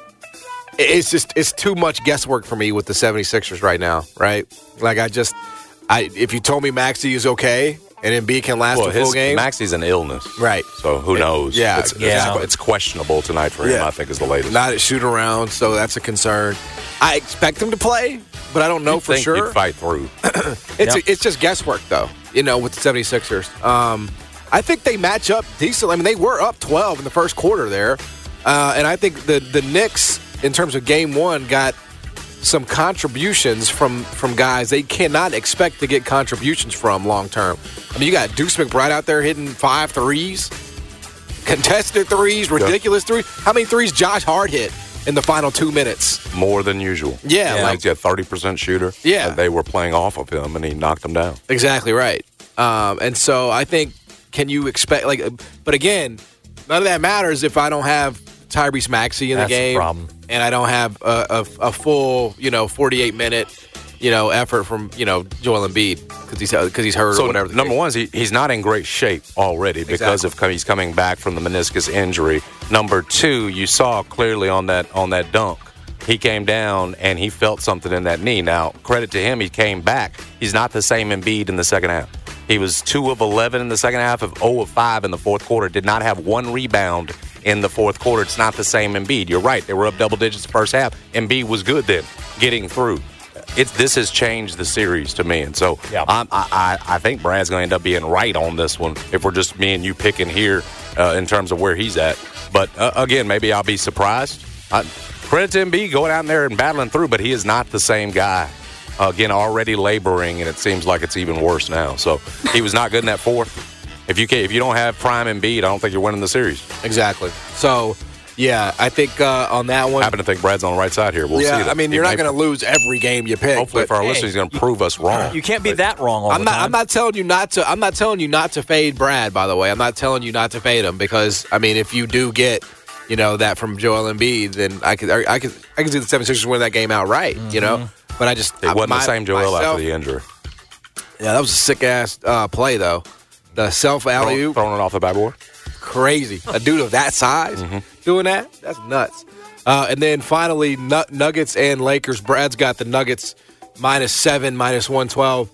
it's just it's too much guesswork for me with the seventy-sixers right now, right? Like I just I if you told me Maxey is okay and Embiid can last well, a full his, game. Maxey's an illness. Right. So who knows? Yeah. It's, yeah. It's, it's questionable tonight for him, yeah. I think, is the latest. Not at shoot around, so that's a concern. I expect him to play, but I don't know You'd for think sure. He'd fight through. it's yep. a, it's just guesswork, though, you know, with the seventy-sixers. Um, I think they match up decently. I mean, they were up twelve in the first quarter there. Uh, and I think the, the Knicks, in terms of game one, got some contributions from, from guys they cannot expect to get contributions from long term. I mean, you got Deuce McBride out there hitting five threes, contested threes, ridiculous yep. threes. How many threes Josh Hart hit in the final two minutes? More than usual. Yeah. yeah. Like he's a thirty percent shooter. Yeah. They were playing off of him, and he knocked them down. Exactly right. Um, and so I think, can you expect, like, but again, none of that matters if I don't have Tyrese Maxey in That's the game. The problem. And I don't have a, a, a full, you know, forty-eight minute, you know, effort from, you know, Joel Embiid because he's because he's hurt so or whatever. Number one is he, he's not in great shape already because exactly. of he's coming back from the meniscus injury. Number two, you saw clearly on that on that dunk, he came down and he felt something in that knee. Now, credit to him, he came back. He's not the same Embiid in the second half. He was two of eleven in the second half, of zero of five in the fourth quarter. Did not have one rebound in the fourth quarter. It's not the same Embiid. You're right. They were up double digits the first half. Embiid was good then, getting through. It's this has changed the series to me, and so yeah. I'm, I I think Brad's going to end up being right on this one if we're just me and you picking here uh, in terms of where he's at. But uh, again, maybe I'll be surprised. I, credit to Embiid going out there and battling through, but he is not the same guy. Uh, again, already laboring, and it seems like it's even worse now. So he was not good in that fourth. If you can't, if you don't have prime Embiid, I don't think you're winning the series. Exactly. So, yeah, I think uh, on that one, I happen to think Brad's on the right side here. We'll yeah, see. That. I mean, you're not going to lose every game you pick. Hopefully, but, for our hey, listeners, he's going to prove us wrong. You can't be but, that wrong all I'm the not, time. I'm not telling you not to. I'm not telling you not to fade Brad. By the way, I'm not telling you not to fade him because I mean, if you do get, you know, that from Joel Embiid, then I could, I could, I could see the seventy-sixers win that game outright. Mm-hmm. You know, but I just it wasn't my, the same Joel myself, after the injury. Yeah, that was a sick ass uh, play though. The self alley oop, throwing it off the backboard, crazy. A dude of that size mm-hmm. doing that, that's nuts. Uh, and then finally, Nuggets and Lakers. Brad's got the Nuggets minus seven, minus one twelve.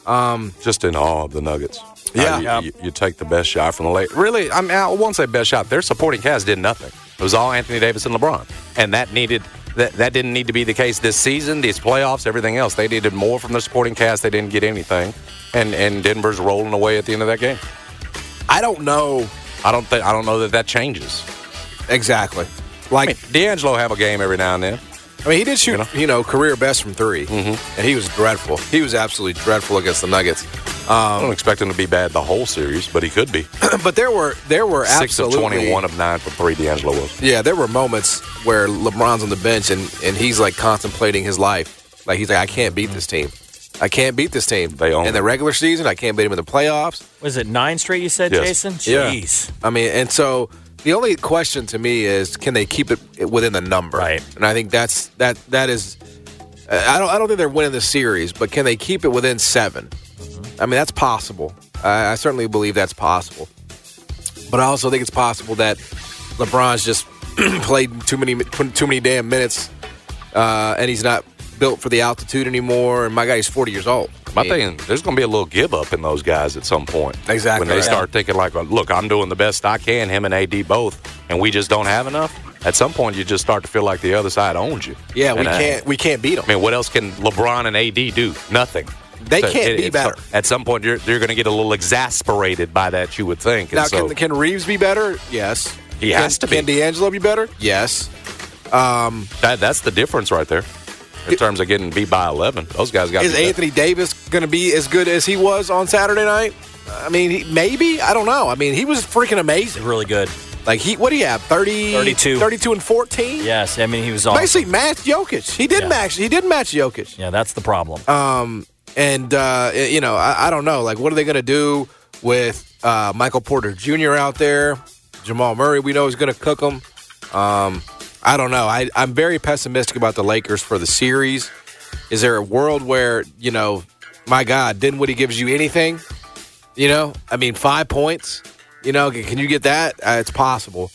Um, Just in awe of the Nuggets. Yeah. Uh, you, you, you take the best shot from the late. Really, I mean, I won't say best shot. Their supporting cast did nothing. It was all Anthony Davis and LeBron. And that needed that, that didn't need to be the case this season, these playoffs, everything else. They needed more from the supporting cast. They didn't get anything. And and Denver's rolling away at the end of that game. I don't know. I don't think I don't know that that changes. Exactly. Like I mean, D'Angelo have a game every now and then. I mean, he did shoot, you know, you know career best from three, mm-hmm. and he was dreadful. He was absolutely dreadful against the Nuggets. Um, I don't expect him to be bad the whole series, but he could be. But there were there were six absolutely, of twenty-one of nine for three. D'Angelo was. Yeah, there were moments where LeBron's on the bench and and he's like contemplating his life. Like he's like, I can't beat this team. I can't beat this team. They own in the it. regular season. I can't beat them in the playoffs. Was it nine straight? You said, yes. Jason? Jeez. Yeah. I mean, and so. The only question to me is, can they keep it within the number? Right. And I think that's that. That is, I don't. I don't think they're winning the series, but can they keep it within seven? Mm-hmm. I mean, that's possible. I, I certainly believe that's possible. But I also think it's possible that LeBron's just played too many too many damn minutes, uh, and he's not built for the altitude anymore. And my guy, he's forty years old. My thing, there's going to be a little give up in those guys at some point. Exactly. When they right. start thinking like, look, I'm doing the best I can, him and A D both, and we just don't have enough. At some point, you just start to feel like the other side owns you. Yeah, and we I, can't we can't beat them. I mean, what else can LeBron and A D do? Nothing. They so can't it, be better. At some point, you're, you're going to get a little exasperated by that, you would think. And now, so, can, can Reeves be better? Yes. He can, has to be. Can D'Angelo be better? Yes. Um, that That's the difference right there. In terms of getting beat by eleven, those guys got. Is Anthony Davis going to be as good as he was on Saturday night? I mean, he, maybe. I don't know. I mean, he was freaking amazing. Really good. Like, he, what do you have? thirty, thirty-two. thirty-two and fourteen? Yes. I mean, he was awesome. Basically matched Jokic. He did yeah. match. He did match Jokic. Yeah, that's the problem. Um, and, uh, you know, I, I don't know. Like, what are they going to do with uh, Michael Porter Junior out there? Jamal Murray, we know, is going to cook them. Um, I don't know. I, I'm very pessimistic about the Lakers for the series. Is there a world where, you know, my God, Dinwiddie gives you anything? You know, I mean, five points. You know, can you get that? Uh, it's possible.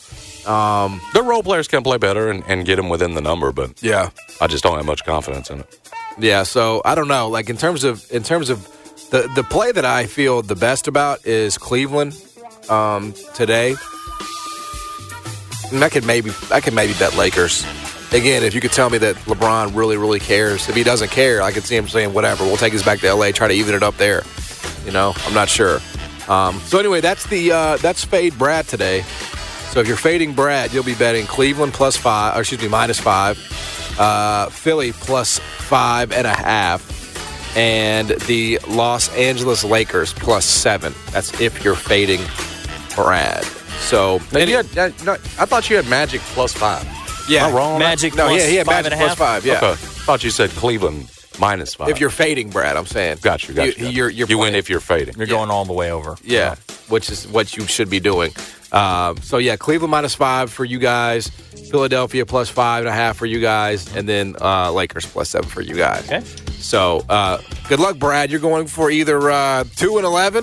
Um, the role players can play better and, and get them within the number, but yeah, I just don't have much confidence in it. Yeah, so I don't know. Like in terms of in terms of the the play that I feel the best about is Cleveland um, today. And I could maybe I could maybe bet Lakers. Again, if you could tell me that LeBron really, really cares. If he doesn't care, I could see him saying, whatever, we'll take this back to L A, try to even it up there. You know, I'm not sure. Um, so anyway, that's the uh, that's Fade Brad today. So if you're fading Brad, you'll be betting Cleveland plus five, or excuse me, minus five, uh, Philly plus five and a half, and the Los Angeles Lakers plus seven. That's if you're fading Brad. So and you had, uh, no, I thought you had Magic plus five. Yeah, Am I wrong? Magic no, plus yeah, he had five Magic and a plus half? five. Yeah, Okay. I thought you said Cleveland minus five. if you're fading Brad, I'm saying. got you, got you. You- you're- you're you win playing. if you're fading. You're going all the way over. Yeah, which is what you should be doing. Um, so, yeah, Cleveland minus five for you guys, Philadelphia plus five and a half for you guys, and then uh, Lakers plus seven for you guys. Okay. So, uh, good luck, Brad. You're going for either uh, two and eleven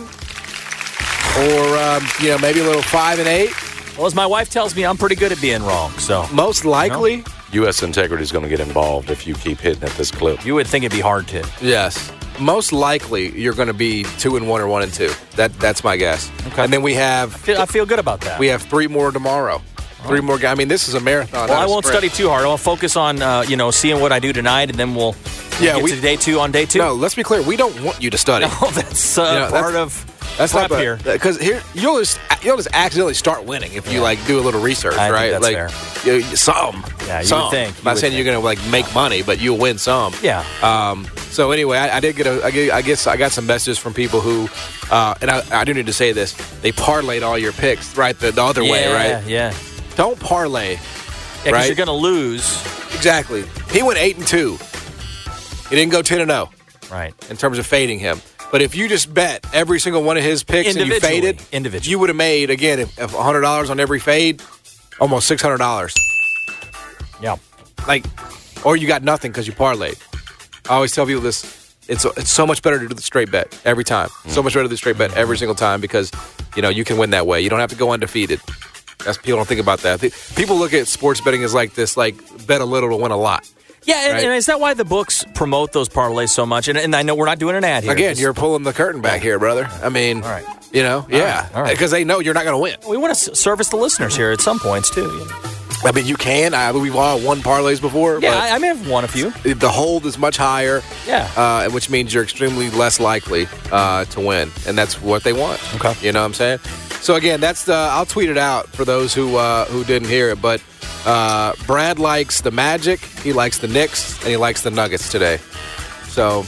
or, um, you know, maybe a little five and eight. Well, as my wife tells me, I'm pretty good at being wrong. So Most likely, U S integrity is going to get involved if you keep hitting at this clip. you would think it'd be hard to. yes. Most likely, you're going to be two and one or one and two. That That's my guess. Okay. And then we have I feel, I feel good about that. we have three more tomorrow. Three more guys. I mean, this is a marathon. well, not I a won't sprint. study too hard. I'll focus on, uh, you know, seeing what I do tonight, and then we'll Yeah, get we- to day two on day two. No, let's be clear. We don't want you to study. No, that's uh, You know, part that's- of That's prep not here. because here you'll just you'll just accidentally start winning if you Yeah. like do a little research, I think right? that's like fair. You, you- some, Yeah, you some. would think. You I'm not would saying think. you're gonna like make money, but you'll win some. Yeah. Um. So anyway, I, I did get a. I, get, I guess I got some messages from people who, uh, and I, I do need to say this. They parlayed all your picks, right? The, the other yeah, way, right? Yeah, Don't parlay. yeah. Because Right? you're going to lose. Exactly. He went eight and two. He didn't go ten and zero Right. in terms of fading him. But if you just bet every single one of his picks and you Individually. faded, Individually. you would have made, again, if, if one hundred dollars on every fade, almost six hundred dollars. Yeah. Like, or you got nothing because you parlayed. I always tell people this. It's it's so much better to do the straight bet every time. So much better to do the straight bet every single time because, you know, you can win that way. You don't have to go undefeated. That's people don't think about that. People look at sports betting as like this, like bet a little to win a lot. Yeah, and, right? and is that why the books promote those parlays so much? And, and I know we're not doing an ad here. Again, you're pulling the curtain back here, brother. I mean, all right. you know, yeah. All right. Because they know you're not going to win. We want to service the listeners here at some points, too. You know? I mean, you can. I, we've all won parlays before. Yeah, but I, I may have won a few. The hold is much higher. Yeah. Uh, which means you're extremely less likely uh, to win. And that's what they want. Okay. You know what I'm saying? So, again, that's the. I'll tweet it out for those who uh, who didn't hear it. But uh, Brad likes the Magic, he likes the Knicks, and he likes the Nuggets today. So,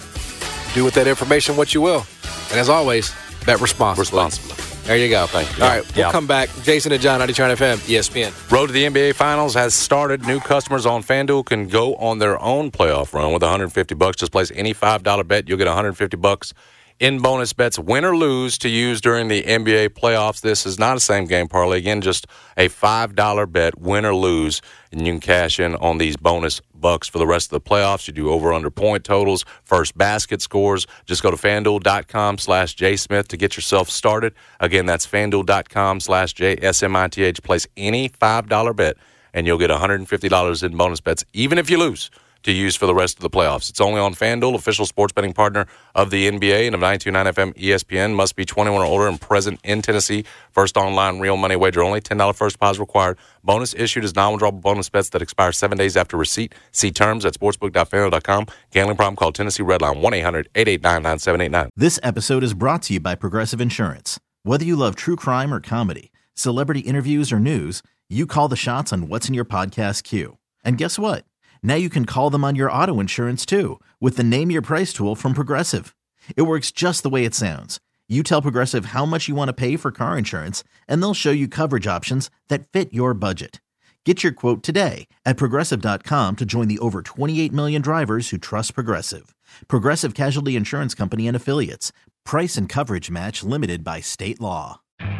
do with that information what you will. And as always, bet responsibly. Responsibly. There you go. Thank you. All right, we'll Yeah. come back. Jason and John, ninety-two point nine F M, E S P N. Road to the N B A Finals has started. New customers on FanDuel can go on their own playoff run with one hundred fifty bucks. Just place any five dollar bet. You'll get one hundred fifty bucks in bonus bets, win or lose, to use during the N B A playoffs. This is not a same-game parlay. Again, just a five dollar bet, win or lose, and you can cash in on these bonus bucks for the rest of the playoffs. You do over-under point totals, first basket scores. Just go to FanDuel.com slash JSmith to get yourself started. Again, that's FanDuel.com slash JSMITH. Place any five dollar bet, and you'll get one hundred fifty dollars in bonus bets, even if you lose, to use for the rest of the playoffs. It's only on FanDuel, official sports betting partner of the N B A and of ninety-two point nine F M E S P N. Must be twenty-one or older and present in Tennessee. First online real money wager only. ten dollars first deposit required. Bonus issued as non-withdrawable bonus bets that expire seven days after receipt. See terms at sportsbook dot fanduel dot com. Gambling problem? Call Tennessee Redline one eight hundred eight eight nine nine seven eight nine. This episode is brought to you by Progressive Insurance. Whether you love true crime or comedy, celebrity interviews or news, you call the shots on what's in your podcast queue. And guess what? Now you can call them on your auto insurance, too, with the Name Your Price tool from Progressive. It works just the way it sounds. You tell Progressive how much you want to pay for car insurance, and they'll show you coverage options that fit your budget. Get your quote today at Progressive dot com to join the over twenty-eight million drivers who trust Progressive. Progressive Casualty Insurance Company and Affiliates. Price and coverage match limited by state law.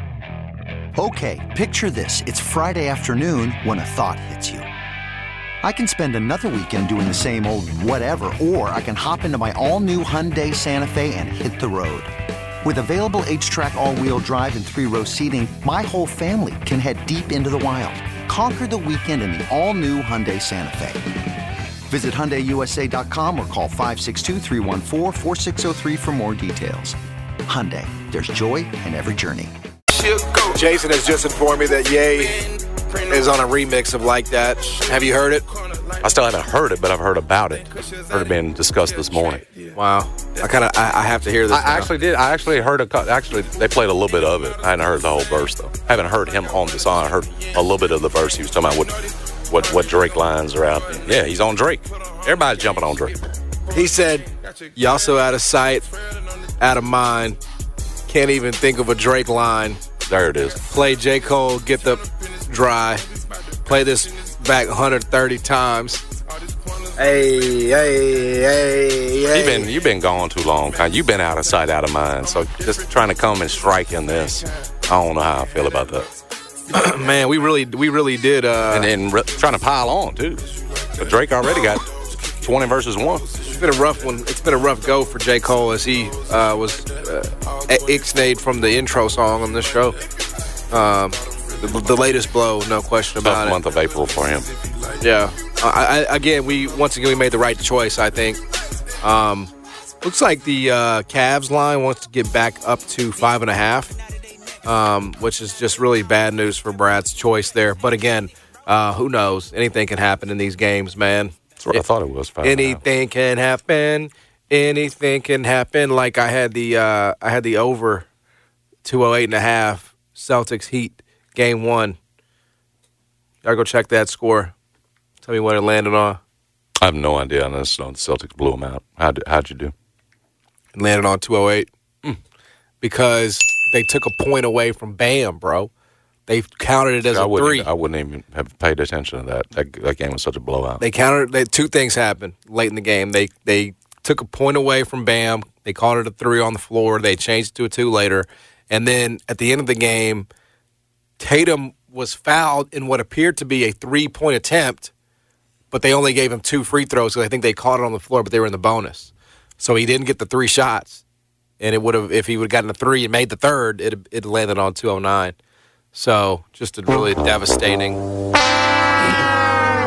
Okay, picture this. It's Friday afternoon when a thought hits you. I can spend another weekend doing the same old whatever, or I can hop into my all-new Hyundai Santa Fe and hit the road. With available H-Track all-wheel drive and three-row seating, my whole family can head deep into the wild. Conquer the weekend in the all-new Hyundai Santa Fe. Visit Hyundai U S A dot com or call five six two, three one four, four six zero three for more details. Hyundai, there's joy in every journey. Jason has just informed me that Ye is on a remix of Like That. Have you heard it? I still haven't heard it, but I've heard about it. Heard it being discussed this morning. Wow. I kind of I, I have to hear this. I now. actually did. I actually heard a. Actually, they played a little bit of it. I hadn't heard the whole verse though. I haven't heard him on the song. I heard a little bit of the verse. He was talking about what what what Drake lines are out there. Yeah, he's on Drake. Everybody's jumping on Drake. He said, "Y'all so out of sight, out of mind. Can't even think of a Drake line." There it is. Play J. Cole, Get the Dry. Play this back one hundred thirty times. Hey, hey, hey, hey. You've been, you've been gone too long. You've been out of sight, out of mind. So just trying to come and strike in this, I don't know how I feel about that. Man, we really we really did. Uh, and then re- trying to pile on, too. But Drake already got twenty versus one. It's been a rough one. It's been a rough go for J. Cole as he uh, was uh, ixnayed from the intro song on this show. Um, the, the latest blow, no question about Tough it. month of April for him. Yeah. I, I, again, we once again we made the right choice, I think. Um, looks like the uh, Cavs line wants to get back up to five and a half, um, which is just really bad news for Brad's choice there. But again, uh, who knows? Anything can happen in these games, man. That's what it, I thought it was. Five anything can happen. Anything can happen. Like I had the uh, I had the over two oh eight and a half Celtics Heat game one. Gotta go check that score. Tell me what it landed on. I have no idea on this. The Celtics blew them out. How'd, how'd you do? It landed on two oh eight. Mm. Because they took a point away from Bam, bro. They counted it as I a three. I wouldn't even have paid attention to that. That, that game was such a blowout. They counted. They, two things happened late in the game. They they took a point away from Bam. They called it a three on the floor. They changed it to a two later. And then at the end of the game, Tatum was fouled in what appeared to be a three-point attempt, but they only gave him two free throws because I think they caught it on the floor, but they were in the bonus. So he didn't get the three shots. And it would have, if he would have gotten a three and made the third, it it landed on two oh nine. So just a really devastating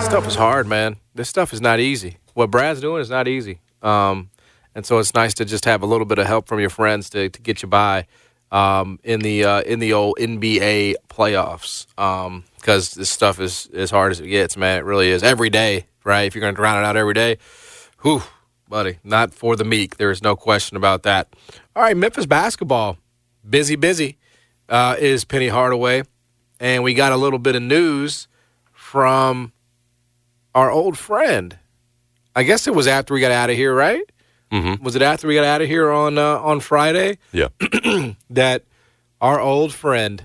stuff is hard, man. This stuff is not easy. What Brad's doing is not easy. Um, and so it's nice to just have a little bit of help from your friends to, to get you by um, in the uh, in the old N B A playoffs. Because um, this stuff is as hard as it gets, man. It really is. Every day, right? If you're going to drown it out every day, whew, buddy, not for the meek. There is no question about that. All right, Memphis basketball, busy, busy, uh, is Penny Hardaway. And we got a little bit of news from our old friend. I guess it was after we got out of here, right? Mm-hmm. Was it after we got out of here on uh, on Friday? Yeah. That our old friend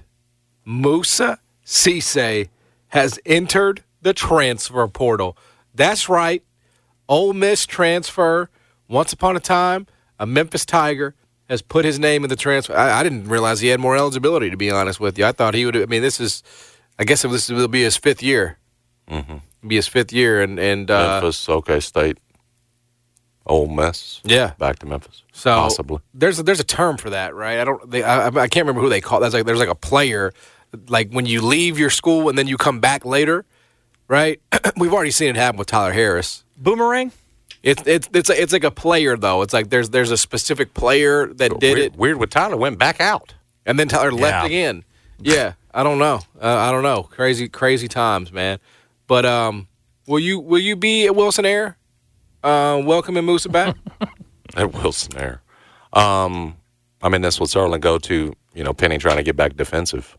Moussa Cisse has entered the transfer portal. That's right. Ole Miss transfer. Once upon a time, a Memphis Tiger has put his name in the transfer. I, I didn't realize he had more eligibility, to be honest with you. I thought he would. I mean, this is, I guess this will be his fifth year. Mm-hmm. It'll be his fifth year, and and uh, Memphis, OK State, Ole Miss, yeah, back to Memphis, so possibly. There's a, there's a term for that, right? I don't. They, I, I can't remember who they call. That's like there's like a player, like when you leave your school and then you come back later, right? We've already seen it happen with Tyler Harris. Boomerang. It's it's it's it's like a player though. It's like there's there's a specific player that did weird, it. Weird with Tyler went back out, and then Tyler yeah. left again. Yeah, I don't know. Uh, I don't know. Crazy crazy times, man. But um, will you will you be at Wilson Air? Uh, welcoming Moussa back at Wilson Air. Um, I mean, this will certainly go to you know Penny trying to get back defensive.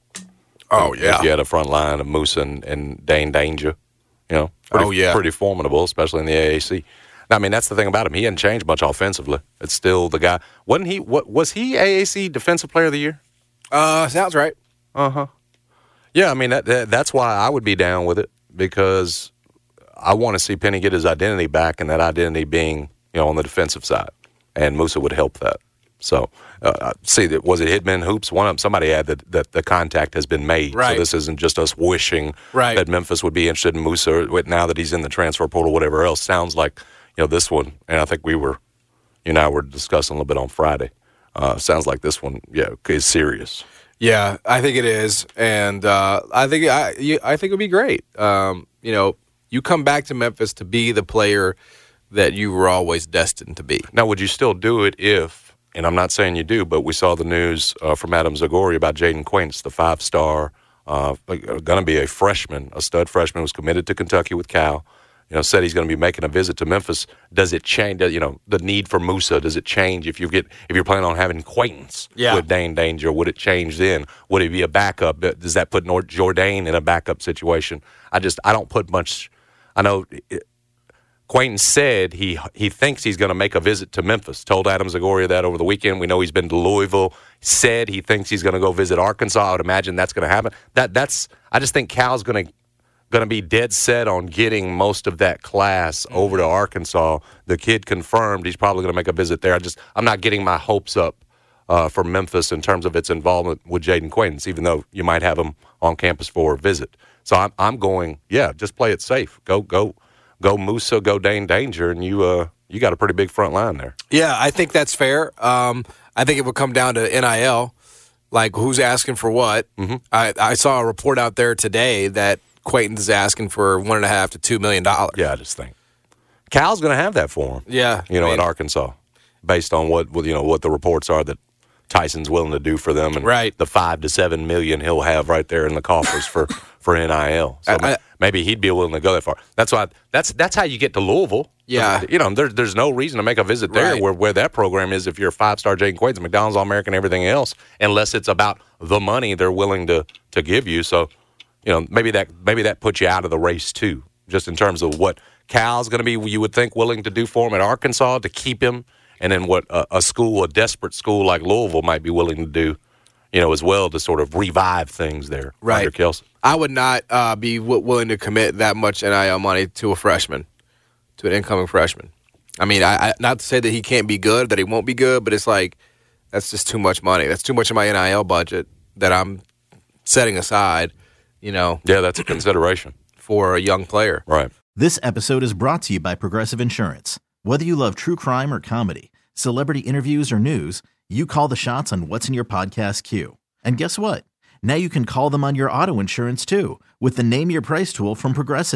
Oh yeah, if you had a front line of Moussa and, and Dane Danger, you know. Pretty, oh yeah, pretty formidable, especially in the A A C. I mean, that's the thing about him. He hadn't changed much offensively. It's still the guy. Wasn't he? What was he? A A C Defensive Player of the Year? Uh, sounds right. Uh huh. Yeah, I mean that, that that's why I would be down with it because I want to see Penny get his identity back, and that identity being you know on the defensive side, and Moussa would help that. So, uh, see, that was it Hitman Hoops? One of them, somebody had that, that the contact has been made. Right. So this isn't just us wishing right. that Memphis would be interested in Moussa now that he's in the transfer portal, whatever else. Sounds like, you know, this one, and I think we were, you and I were discussing a little bit on Friday. Uh, sounds like this one, yeah, is serious. Yeah, I think it is, and uh, I think I, I think it would be great. Um, you know, you come back to Memphis to be the player that you were always destined to be. Now, would you still do it if? And I'm not saying you do, but we saw the news uh, from Adam Zagori about Jaden Quaintance, the five-star, uh, going to be a freshman, a stud freshman, was committed to Kentucky with Cal. You know, said he's going to be making a visit to Memphis. Does it change? You know, the need for Moussa, does it change if you get if you're planning on having Quaintance yeah. with Dane Danger? Would it change then? Would it be a backup? Does that put North Jourdain in a backup situation? I just I don't put much. I know. It, Quaintance said he he thinks he's going to make a visit to Memphis. Told Adam Zagoria that over the weekend. We know he's been to Louisville. Said he thinks he's going to go visit Arkansas. I would imagine that's going to happen. That that's. I just think Cal's going to going to be dead set on getting most of that class mm-hmm. over to Arkansas. The kid confirmed he's probably going to make a visit there. I just I'm not getting my hopes up uh, for Memphis in terms of its involvement with Jaden Quaintance, even though you might have him on campus for a visit. So I'm I'm going. Yeah, just play it safe. Go go. Go Moussa, go Dane Danger, and you uh, you got a pretty big front line there. Yeah, I think that's fair. Um, I think it would come down to N I L, like who's asking for what. Mm-hmm. I, I saw a report out there today that Quaintance is asking for one and a half to two million dollars. Yeah, I just think Cal's going to have that for him. Yeah, you know, I mean, at Arkansas, based on what you know what the reports are that Tyson's willing to do for them, and right. the five to seven million he'll have right there in the coffers for. For N I L, so I, I, maybe he'd be willing to go that far. That's why. That's that's how you get to Louisville. Yeah, you know, there's there's no reason to make a visit there right. where, where that program is. If you're a five star Jaden Quaintance, McDonald's, All-American, everything else, unless it's about the money they're willing to to give you. So, you know, maybe that maybe that puts you out of the race too, just in terms of what Cal's going to be. You would think willing to do for him at Arkansas to keep him, and then what a, a school, a desperate school like Louisville, might be willing to do. You know, as well to sort of revive things there. Right. Under Kelsey. I would not uh, be w- willing to commit that much N I L money to a freshman, to an incoming freshman. I mean, I, I not to say that he can't be good, that he won't be good, but it's like that's just too much money. That's too much of my N I L budget that I'm setting aside, you know. Yeah, that's a consideration. For a young player. Right. This episode is brought to you by Progressive Insurance. Whether you love true crime or comedy, celebrity interviews or news, you call the shots on what's in your podcast queue. And guess what? Now you can call them on your auto insurance too with the Name Your Price tool from Progressive.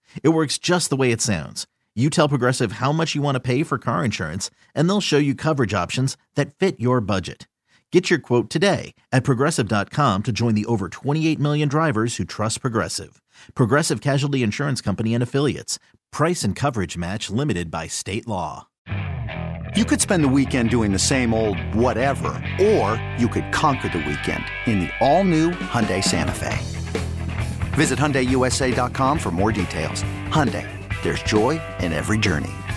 It works just the way it sounds. You tell Progressive how much you want to pay for car insurance, and they'll show you coverage options that fit your budget. Get your quote today at Progressive dot com to join the over twenty-eight million drivers who trust Progressive. Progressive Casualty Insurance Company and Affiliates. Price and coverage match limited by state law. You could spend the weekend doing the same old whatever, or you could conquer the weekend in the all-new Hyundai Santa Fe. Visit Hyundai U S A dot com for more details. Hyundai, there's joy in every journey.